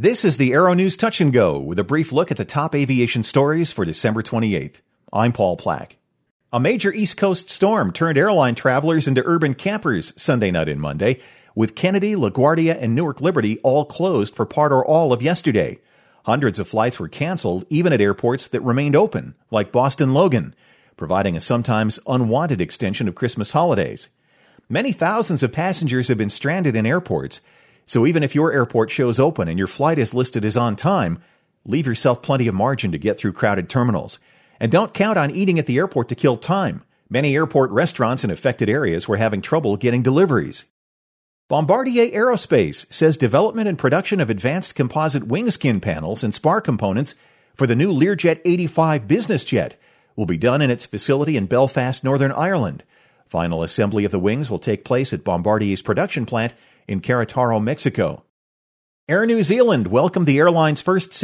This is the Aero News Touch and Go with a brief look at the top aviation stories for December 28th. I'm Paul Plack. A major East Coast storm turned airline travelers into urban campers Sunday night and Monday, with Kennedy, LaGuardia, and Newark Liberty all closed for part or all of yesterday. Hundreds of flights were canceled, even at airports that remained open, like Boston Logan, providing a sometimes unwanted extension of Christmas holidays. Many thousands of passengers have been stranded in airports, so even if your airport shows open and your flight is listed as on time, leave yourself plenty of margin to get through crowded terminals. And don't count on eating at the airport to kill time. Many airport restaurants in affected areas were having trouble getting deliveries. Bombardier Aerospace says development and production of advanced composite wing skin panels and spar components for the new Learjet 85 business jet will be done in its facility in Belfast, Northern Ireland. Final assembly of the wings will take place at Bombardier's production plant in Querétaro, Mexico. Air New Zealand welcomed the airline's first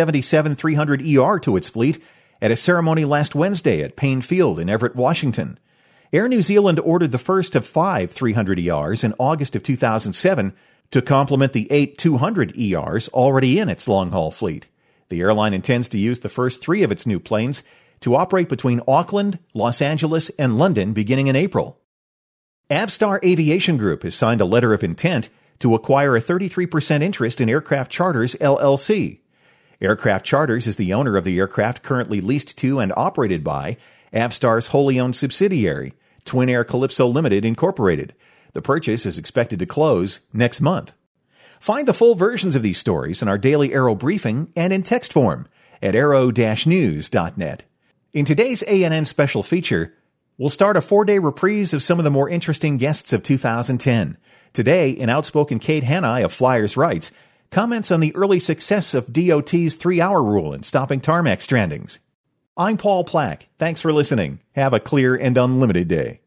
777-300ER to its fleet at a ceremony last Wednesday at Payne Field in Everett, Washington. Air New Zealand ordered the first of 5 300ERs in August of 2007 to complement the 8 200ERs already in its long-haul fleet. The airline intends to use the first 3 of its new planes to operate between Auckland, Los Angeles, and London beginning in April. Avstar Aviation Group has signed a letter of intent to acquire a 33% interest in Aircraft Charters, LLC. Aircraft Charters is the owner of the aircraft currently leased to and operated by Avstar's wholly owned subsidiary, Twin Air Calypso Limited, Incorporated. The purchase is expected to close next month. Find the full versions of these stories in our daily Aero briefing and in text form at aero-news.net. In today's ANN special feature, we'll start a 4-day reprise of some of the more interesting guests of 2010. Today, an outspoken Kate Hanai of Flyers Rights comments on the early success of DOT's 3-hour rule in stopping tarmac strandings. I'm Paul Plack. Thanks for listening. Have a clear and unlimited day.